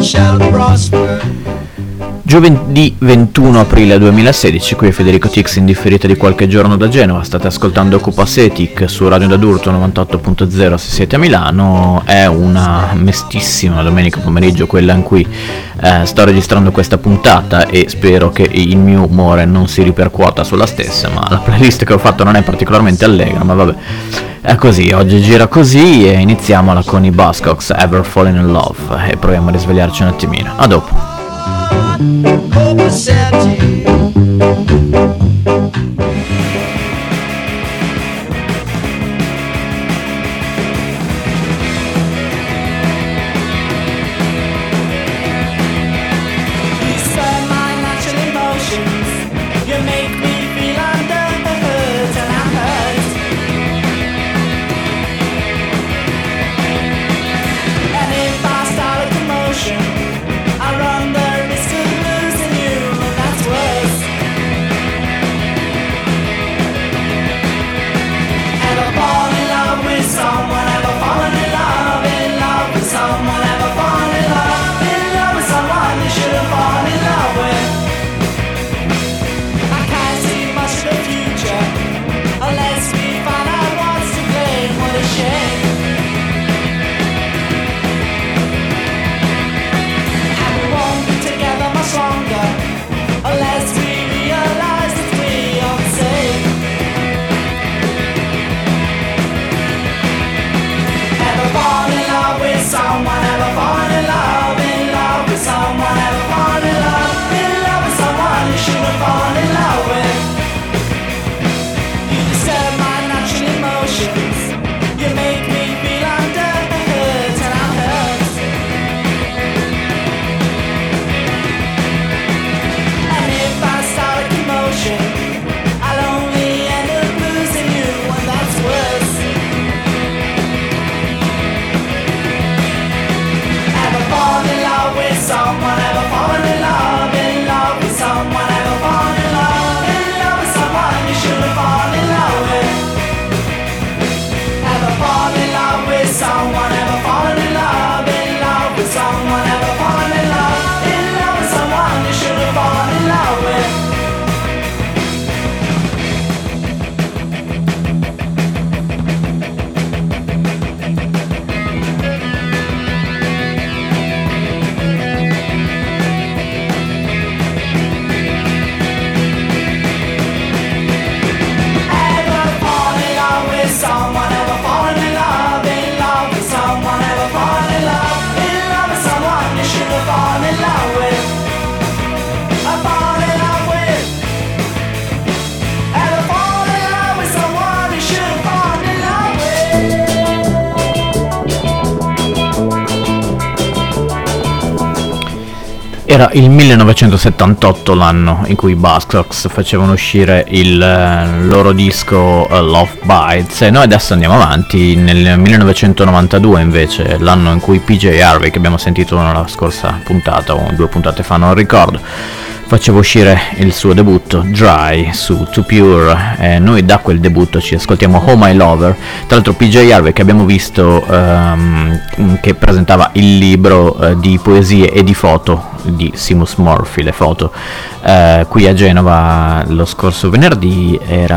shall prosper. Giovedì 21 aprile 2016, qui è Federico Tix in differita di qualche giorno da Genova. State ascoltando Copacetic su Radio d'Adurto 98.0 se siete a Milano. È una mestissima domenica pomeriggio quella in cui sto registrando questa puntata e spero che il mio umore non si ripercuota sulla stessa, ma la playlist che ho fatto non è particolarmente allegra, ma vabbè, è così, oggi gira così e iniziamola con i Buzzcocks, Ever Fallen in Love, e proviamo a risvegliarci un attimino. A dopo. Era il 1978 l'anno in cui i Buzzcocks facevano uscire il loro disco Love Bites, e noi adesso andiamo avanti. Nel 1992 invece, l'anno in cui PJ Harvey, che abbiamo sentito nella scorsa puntata o 2 puntate fa, non ricordo, faceva uscire il suo debutto Dry su Too Pure, e noi da quel debutto ci ascoltiamo Oh My Lover. Tra l'altro PJ Harvey, che abbiamo visto che presentava il libro di poesie e di foto di Seamus Murphy, le foto, qui a Genova lo scorso venerdì.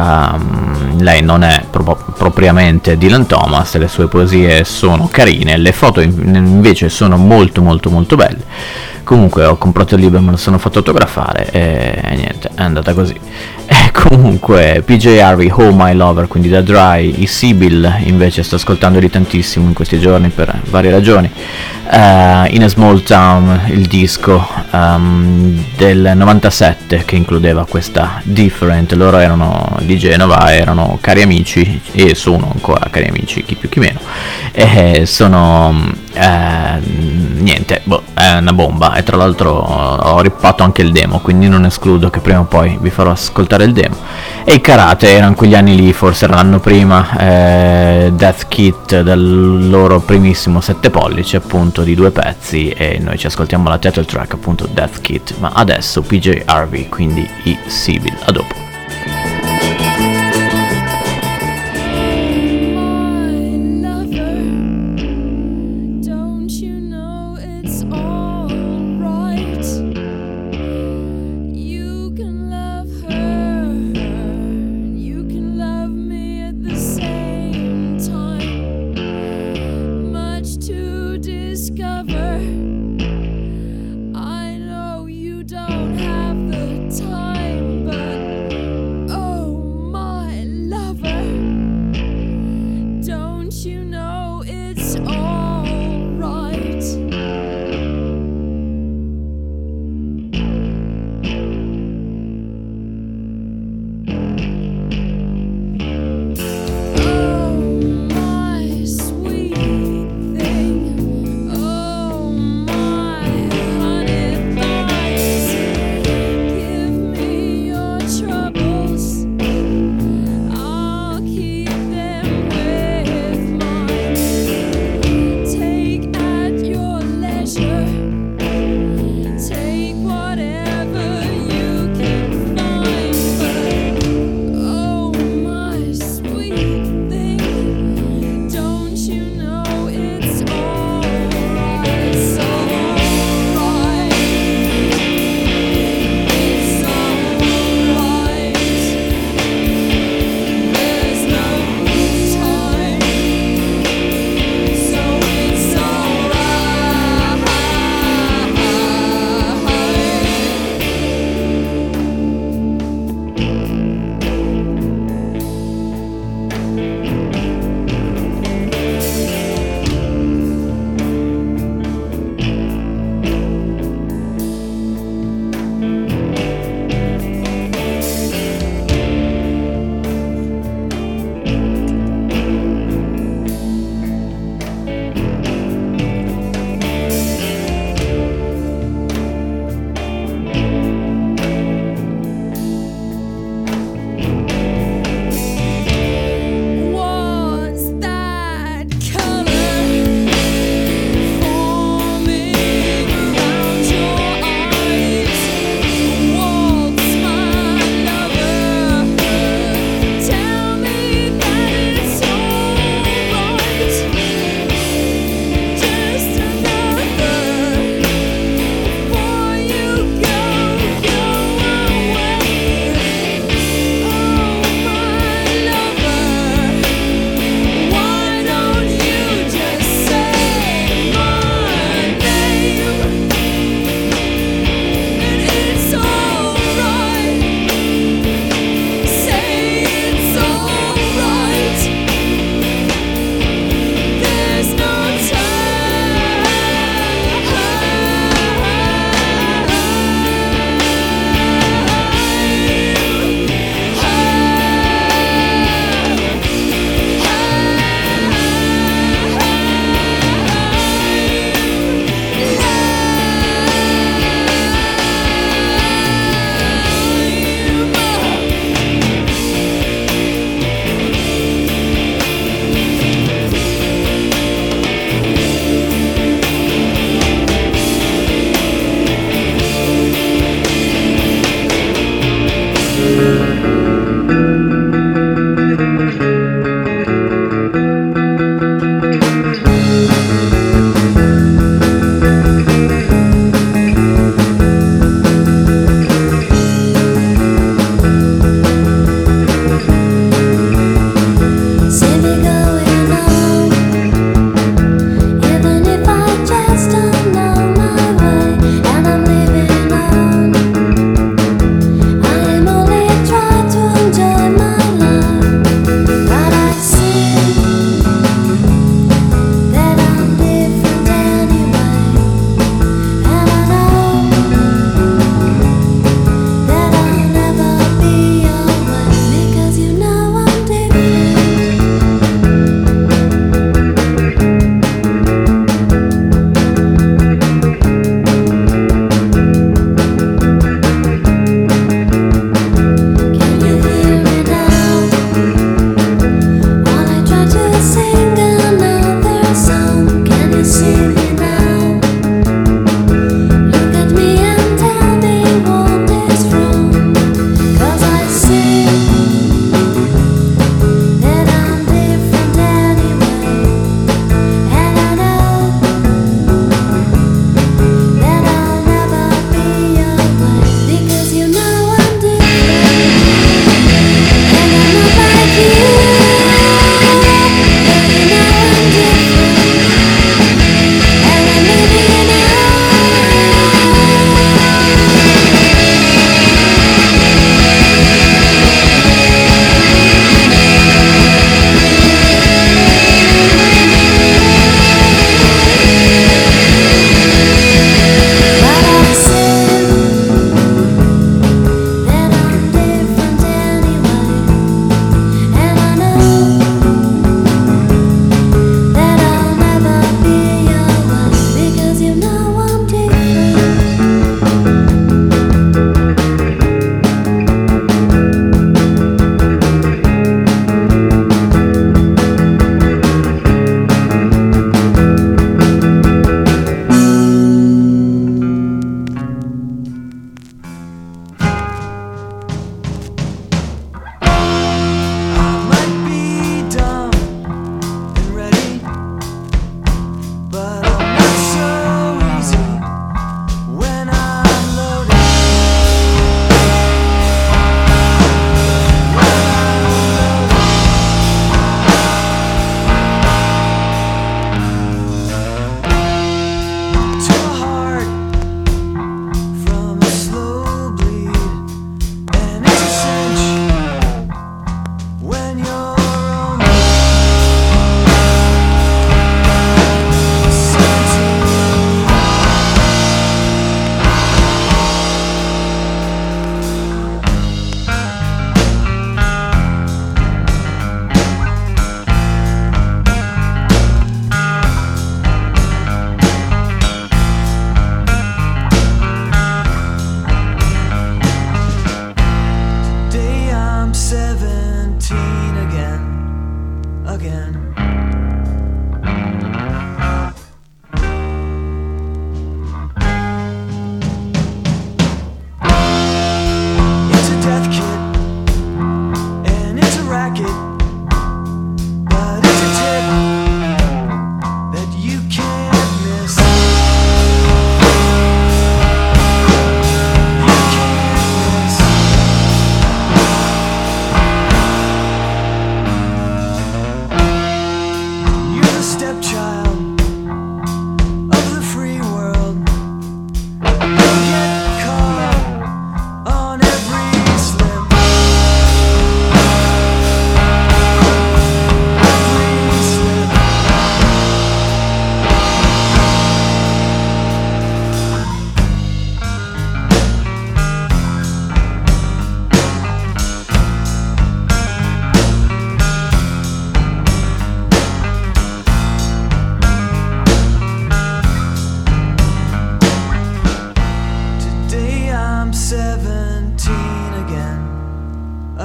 Lei non è propriamente Dylan Thomas, le sue poesie sono carine, le foto invece sono molto molto molto belle. Comunque ho comprato il libro e me lo sono fatto autografare e niente, è andata così. E comunque PJ Harvey, Oh My Lover, quindi da Dry. I Sibyl invece sto ascoltandoli tantissimo in questi giorni per varie ragioni. In a Small Town, il disco del 97 che includeva questa Different. Loro erano di Genova, erano cari amici e sono ancora cari amici, chi più chi meno, e sono niente, è una bomba. E tra l'altro ho rippato anche il demo, quindi non escludo che prima o poi vi farò ascoltare il demo. E i Karate erano quegli anni lì, forse era l'anno prima, Death Kit, del loro primissimo 7 pollici appunto di 2 pezzi, e noi ci ascoltiamo la title track appunto Death Kit. Ma adesso PJ Harvey, quindi i Sibyl. A dopo. Don't you know it's all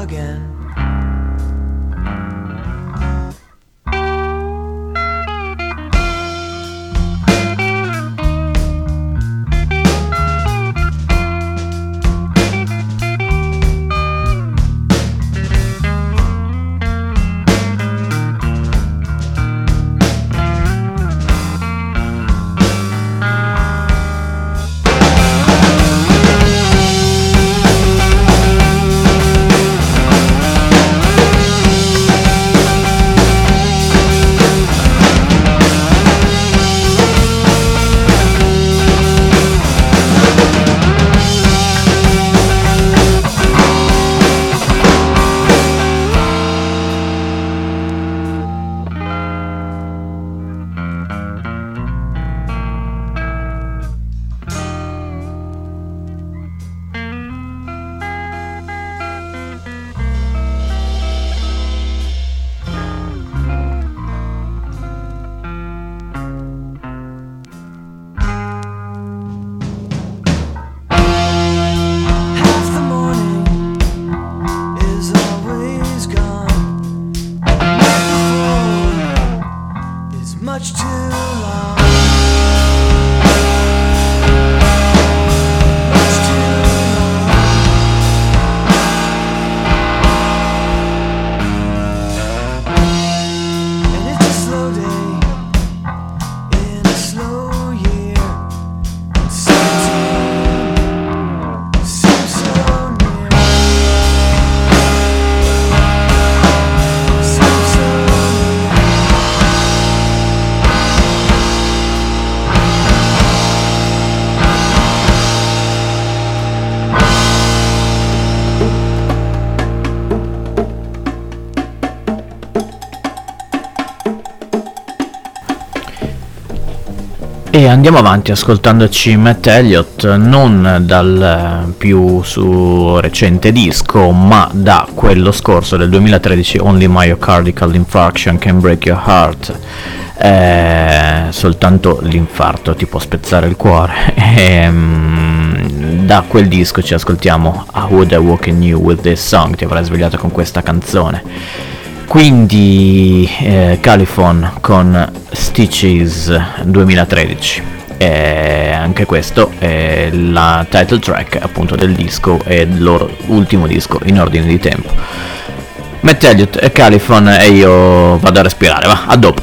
again. E andiamo avanti ascoltandoci Matt Elliott, non dal più su recente disco, ma da quello scorso del 2013, Only Myocardial Infarction Can Break Your Heart. Soltanto l'infarto ti può spezzare il cuore. Da quel disco ci ascoltiamo I Would Have Woken You With This Song, ti avrai svegliato con questa canzone. Quindi Califon con Stitches 2013, anche questo è la title track appunto del disco e il loro ultimo disco in ordine di tempo. Matt Elliott e Califon, e io vado a respirare, va, a dopo.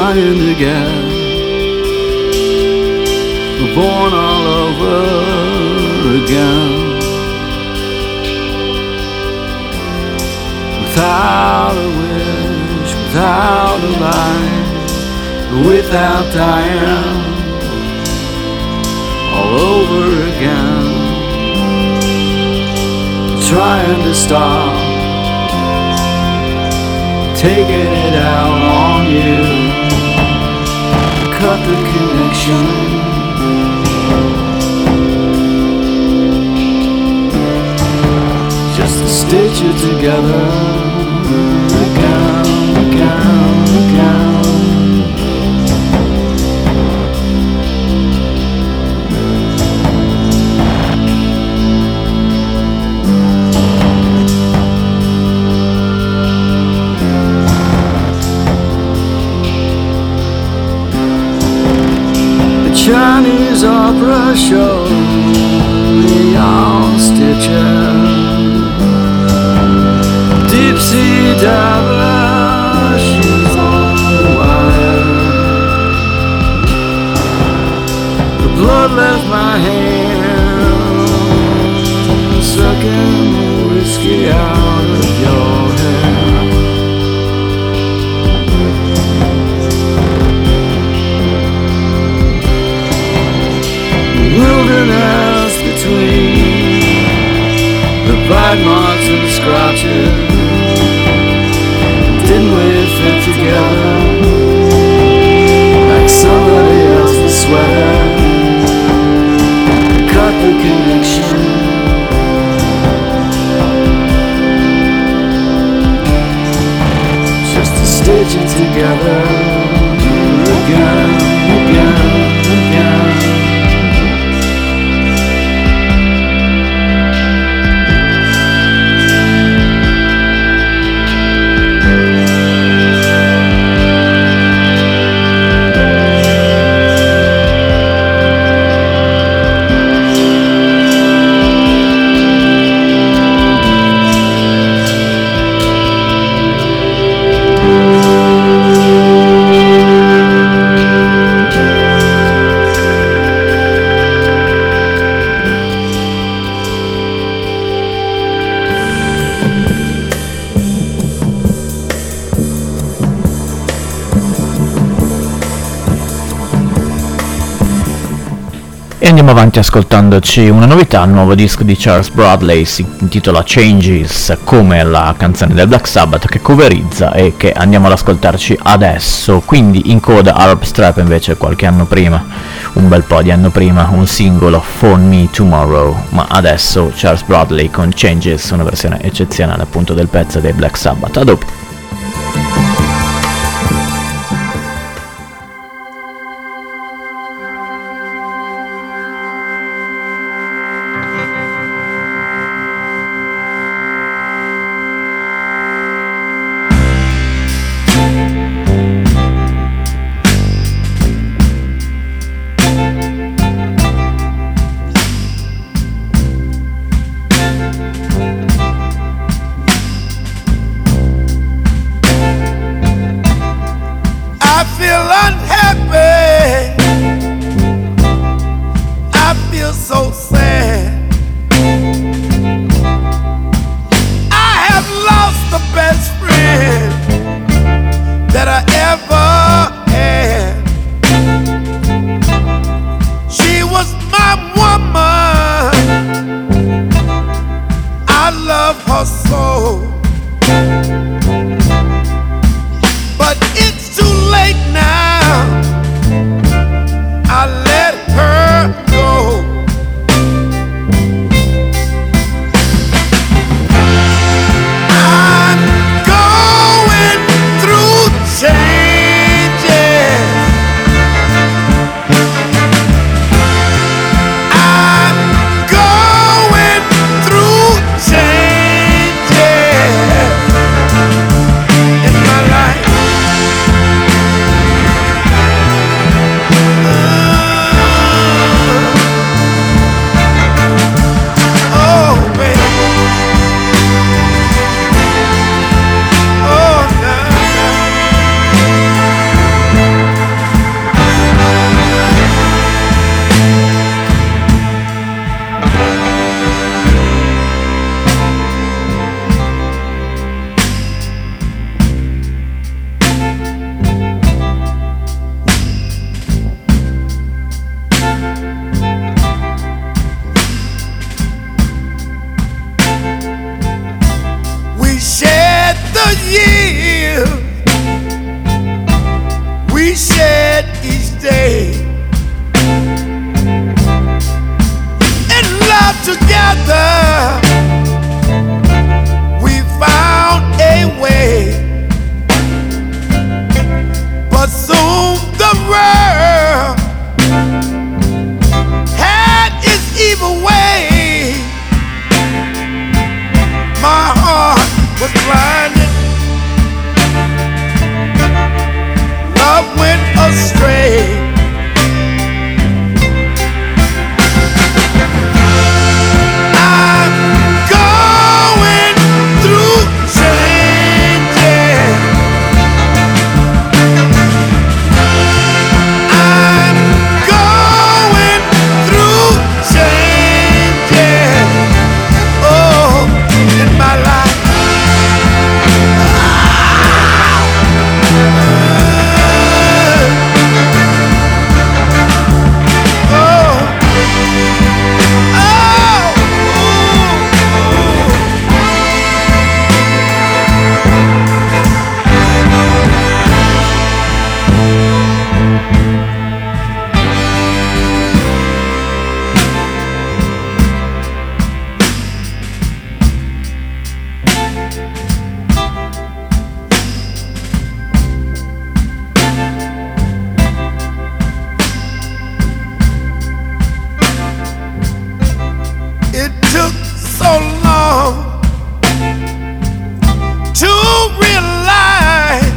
trying to get born all over again. Without a wish, without a life, without dying, all over again. Trying to stop, taking it out on you. Cut the connection. Just to stitch it together again, again, again. Chinese opera show, neon stitches, deep sea diver, she's on the wire. The blood left my hand, sucking the whiskey out of your hand. Wilderness between the bite marks and the scratches. Didn't we fit together like somebody else's sweater? Cut the connection. Just to stitch it together again, again, again. E andiamo avanti ascoltandoci una novità, il nuovo disco di Charles Bradley, si intitola Changes, come la canzone del Black Sabbath che coverizza e che andiamo ad ascoltarci adesso. Quindi in coda Arab Strap invece qualche anno prima, un bel po' di anno prima, un singolo, Phone Me Tomorrow, ma adesso Charles Bradley con Changes, una versione eccezionale appunto del pezzo dei Black Sabbath. A dopo. Yeah. day. In love together, we found a way. But soon the world had its evil way. My heart was blinded, love went astray. I'm going through changes. I'm going through changes. Oh, in my life. It took so long to realize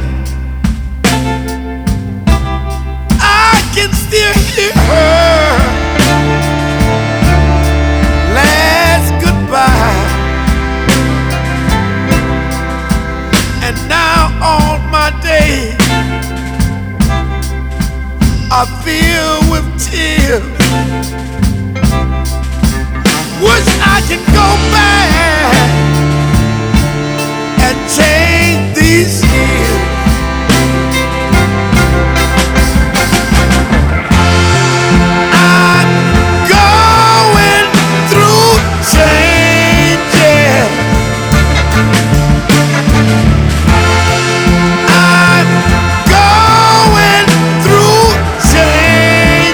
I can still hear her last goodbye. And now all my days are filled with tears. Wish I could go back and change these years. I'm going through changes. I'm going through changes.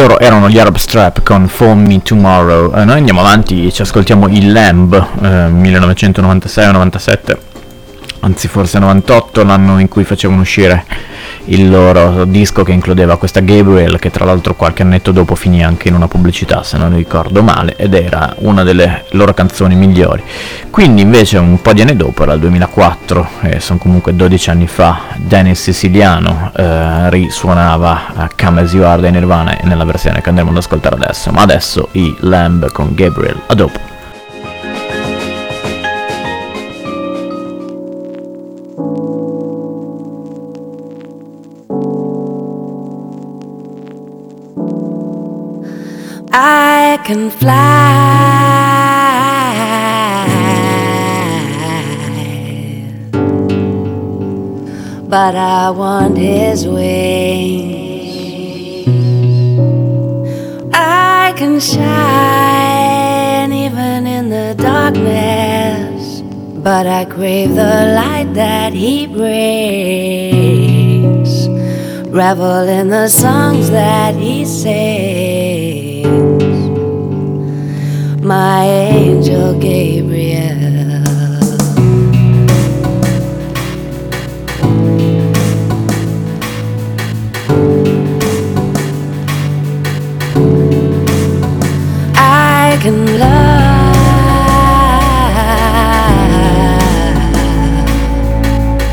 loro erano gli Arab Strap con Phone Me Tomorrow. Noi andiamo avanti, ci ascoltiamo il Lamb, 1996-97, anzi forse 98, l'anno in cui facevano uscire il loro disco che includeva questa Gabriel, che tra l'altro qualche annetto dopo finì anche in una pubblicità, se non ricordo male, ed era una delle loro canzoni migliori. Quindi invece un po' di anni dopo, era il 2004, sono comunque 12 anni fa, Dennis Siciliano risuonava Come As You Are dei Nirvana, nella versione che andremo ad ascoltare adesso. Ma adesso i Lamb con Gabriel, a dopo. I can fly, but I want his wings. I can shine even in the darkness, but I crave the light that he brings. Revel in the songs that he sings. My angel Gabriel. I can love,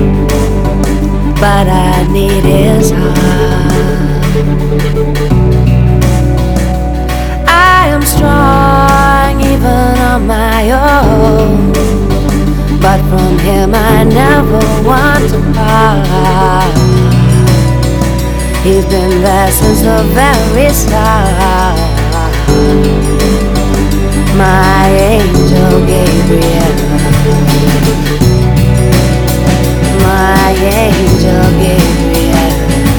but I need his heart. I am strong even on my own, but from him I never want to part. He's been there since the very start. My angel Gabriel. My angel Gabriel.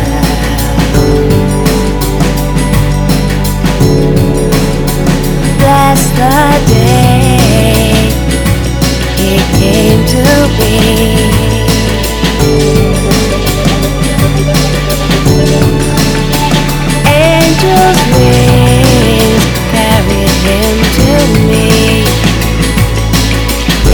Bless the day he came to be. Angels' wings carried him to me.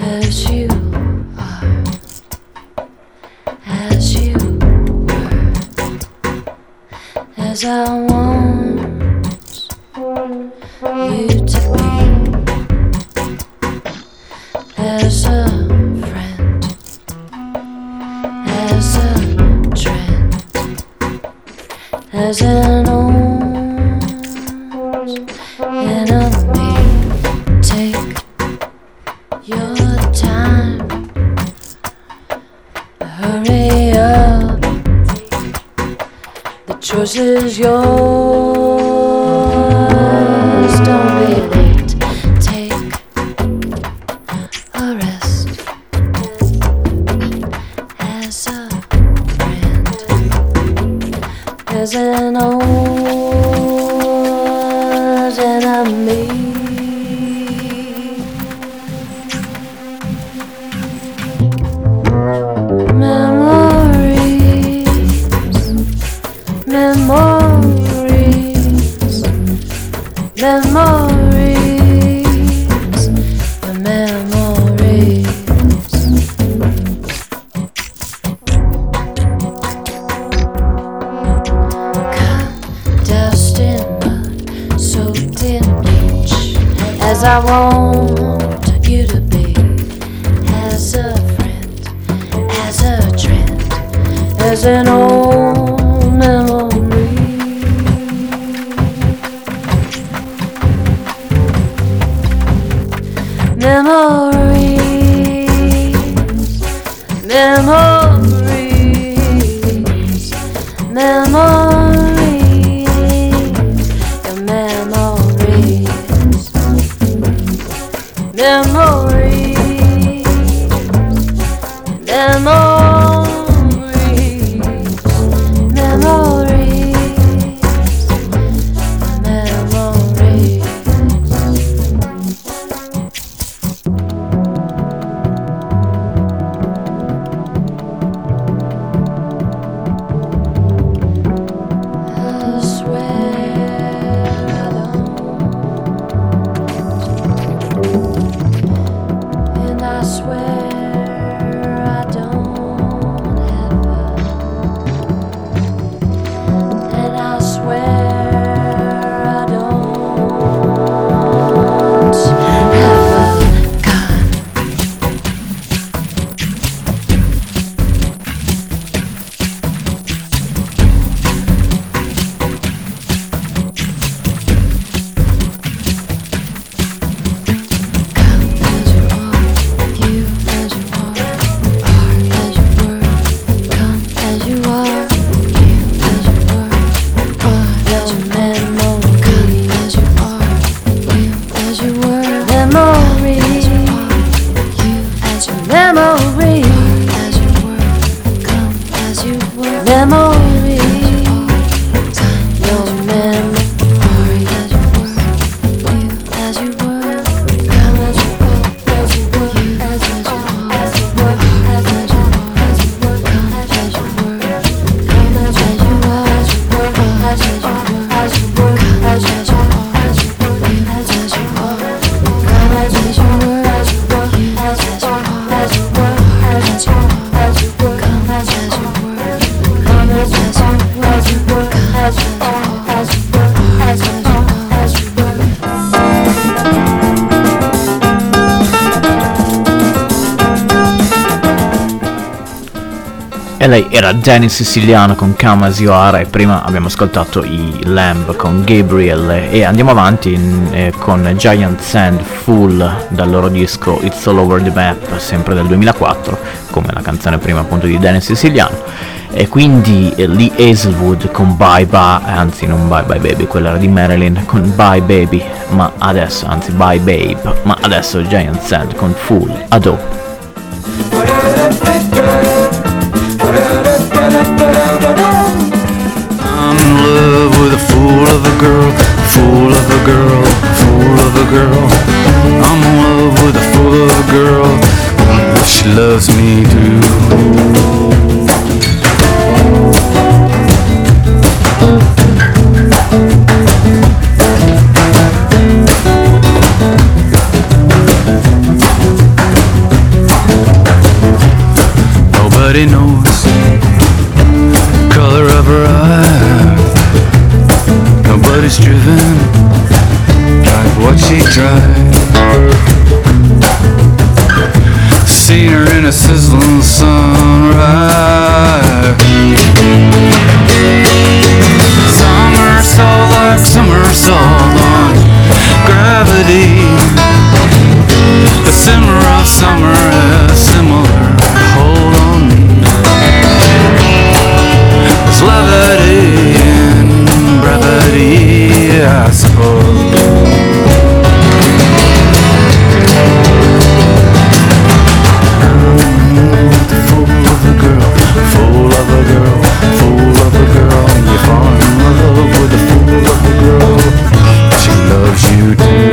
as you are, as you were, as I want you to be, as a friend, as a trend, as an old enemy. Take your time, hurry up, the choice is yours. Don't be late, take a rest, as a friend, as an old enemy. Memories, memories, memories. Dust in mud, soaked in bleach, as I want you to be, as a friend, as a trend, as an old memory. Memories, memories, memories, your memories, memories, memories, memories, memories. E lei era Danny Siciliano con Come As You Are, e prima abbiamo ascoltato i Lamb con Gabriel, e andiamo avanti con Giant Sand Fool dal loro disco It's All Over The Map, sempre del 2004, come la canzone prima appunto di Danny Siciliano. E quindi Lee Hazelwood con Bye Bye, anzi non Bye Bye Baby, quella era di Marilyn, con Bye Baby, ma adesso, anzi Bye Babe, ma adesso Giant Sand con Fool, Ado. I'm in love with a fool of a girl, fool of a girl, fool of a girl. I'm in love with a fool of a girl, but she loves me too. Nobody knows color of her eyes. Nobody's driven like what she drives. Seen her in a sizzling sunrise. Somersault like somersault on gravity. The simmer of summer has similar hold on me. There's levity in brevity, I suppose. Fool of a girl, fool of a girl, fool of a girl. You fall in love with a fool of a girl. She loves you too.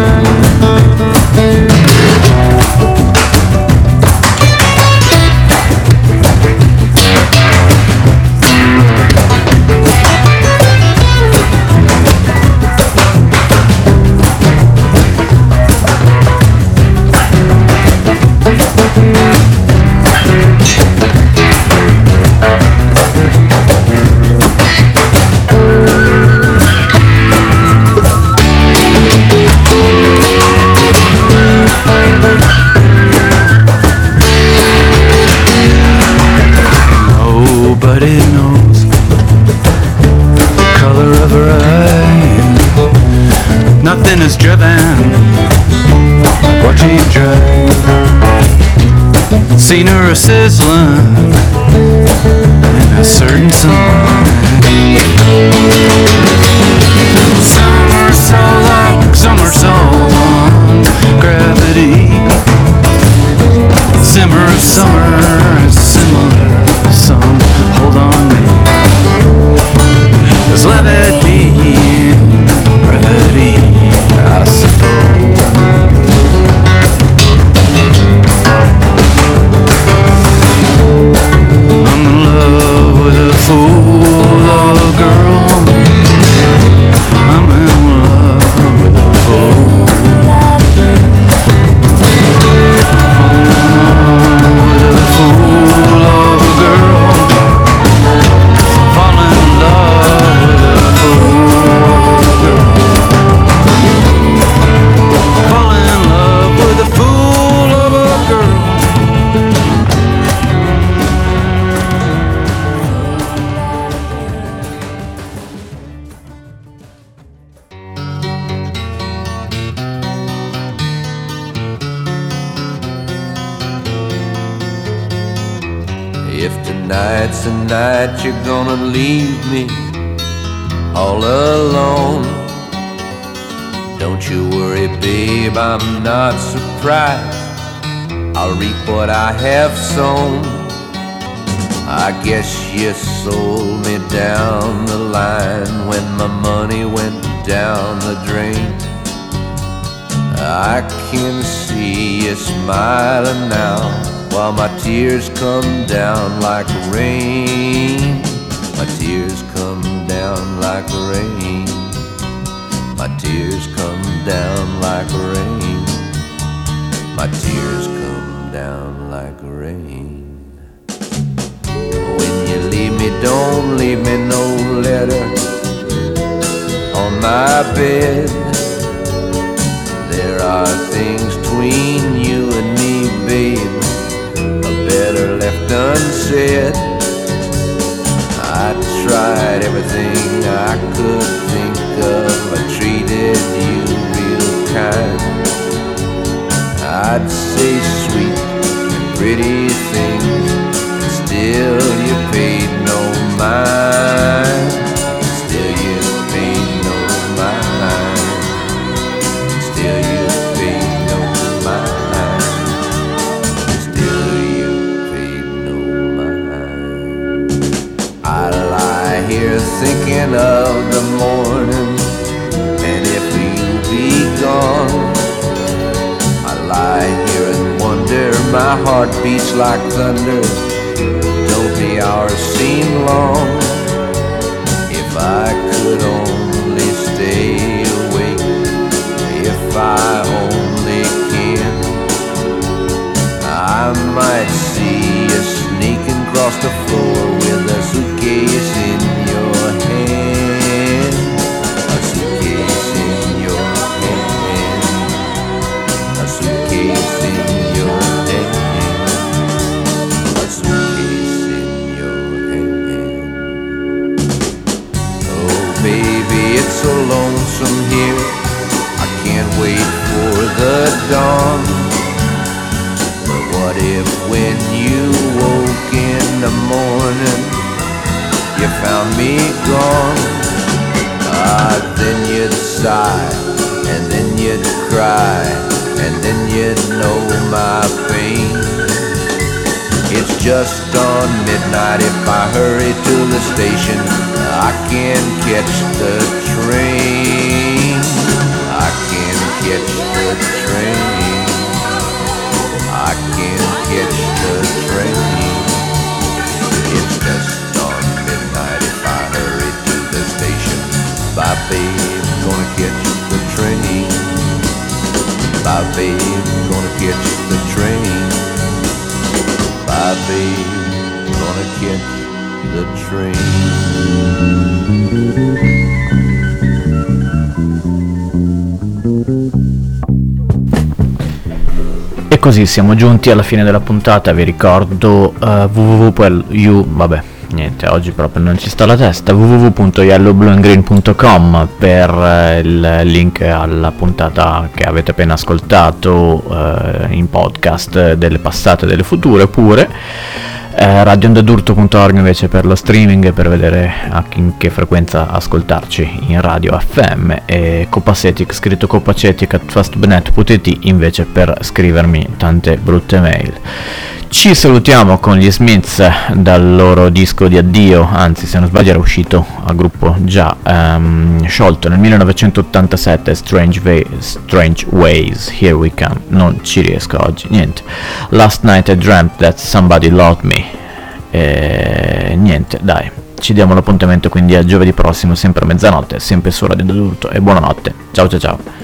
Nobody knows the color of her eyes. Nothing is driven like what she drives. Seen her a sizzling in a certain sunlight. Somersault like somersault on gravity. Simmer of summer is similar. Some hold on me. There's levity in brevity, I suppose. I'm in love with a fool of a girl. I'm in love with a fool. With a fool of a girl. Fall in love with a fool girl. Fall in love with a fool of a girl. If tonight's the night you're gonna leave me all alone, don't you worry, babe, I'm not surprised. I'll reap what I have sown. I guess you sold me down the line when my money went down the drain. I can see you smiling now while my tears come down like rain. My tears come down like rain. My tears come down like rain. My tears come down like rain. When you leave me, don't leave me no letter on my bed. There are things between you and me, babe, better left unsaid. I tried everything I could think of. I treated you real kind. I'd say sweet and pretty things, and still you paid no mind. Still you paid no mind. Still you paid no mind. Still you paid no mind. I lie here thinking of the morning, and if you be gone, I lie here and wonder, my heart beats like thunder. Don't the hours seem long? If I could only stay awake, if I only can, I might see you sneaking across the floor with a suitcase in your hand. A suitcase in your hand. A suitcase in your hand. A suitcase in your hand. Oh baby, it's so lonesome here. I can't wait for the dawn. What if when you woke in the morning you found me gone? Then you'd sigh, and then you'd cry, and then you'd know my pain. It's just on midnight. If I hurry to the station, I can catch the train. I can catch the train. I can't catch the train. It's just on midnight. If I hurry to the station, bye babe, gonna catch the train. Bye babe, gonna catch the train. Bye babe, gonna catch the train. E così siamo giunti alla fine della puntata. Vi ricordo vabbè, niente, oggi proprio non ci sta la testa, www.yellowblueandgreen.com per il link alla puntata che avete appena ascoltato in podcast, delle passate e delle future pure. radioondadurto.org invece per lo streaming e per vedere in che frequenza ascoltarci in radio FM, e Copacetic, scritto copacetic@fastbnet.it invece per scrivermi tante brutte mail. Ci salutiamo con gli Smiths dal loro disco di addio, anzi se non sbaglio era uscito a gruppo già sciolto nel 1987, Strange Ways, Here We Come. Non ci riesco oggi, niente. Last Night I Dreamt That Somebody Loved Me. Niente, dai, ci diamo l'appuntamento quindi a giovedì prossimo, sempre a mezzanotte, sempre su Radio Ondadurto, e buonanotte. Ciao ciao ciao.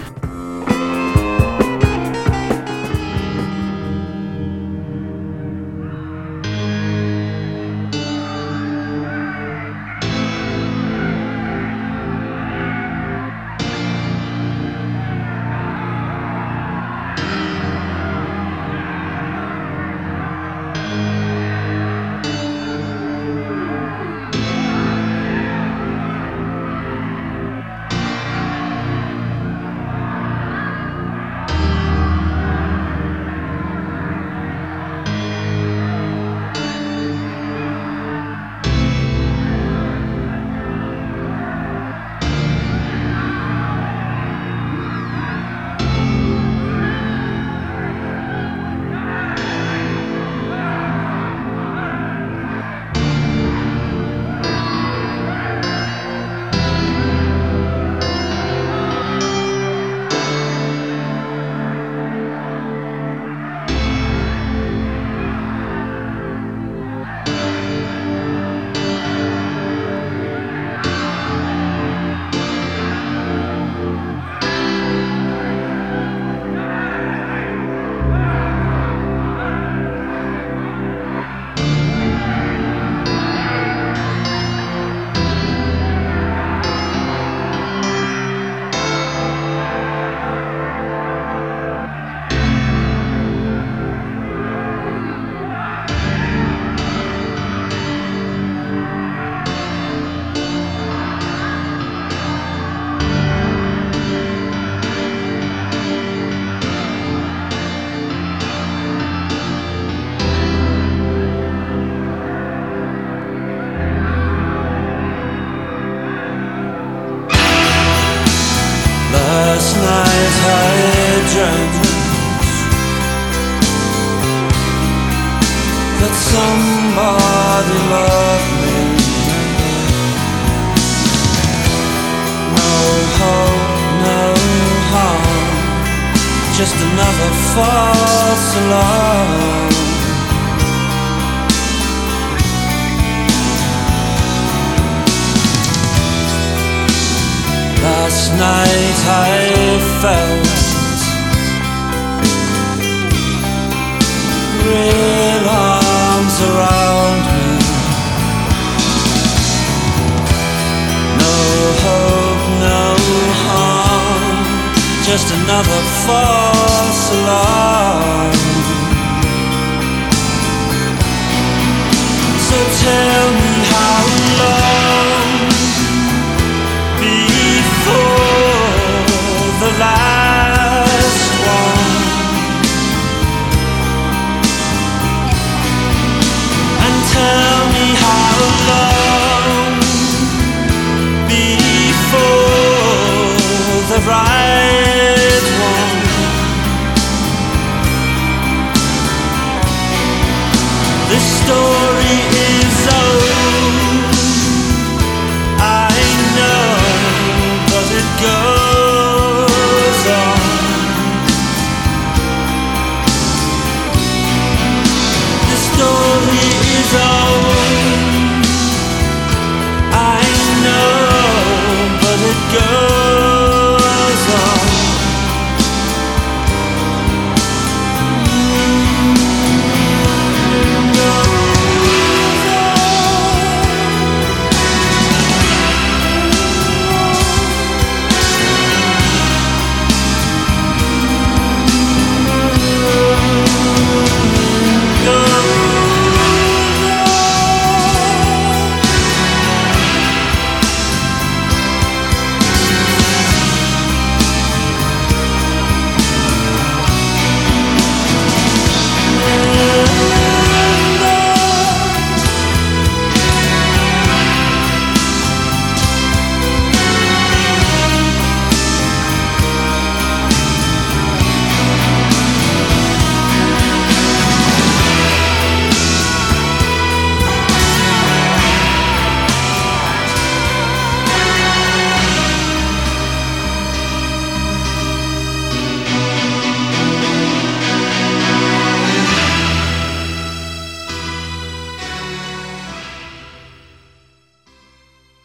Last night I dreamt that somebody loved me. No hope, no harm, just another false alarm. Last night I felt real arms around me. just another false alarm. So tell me how long before the last one, and tell me how long before the right one. This story is old.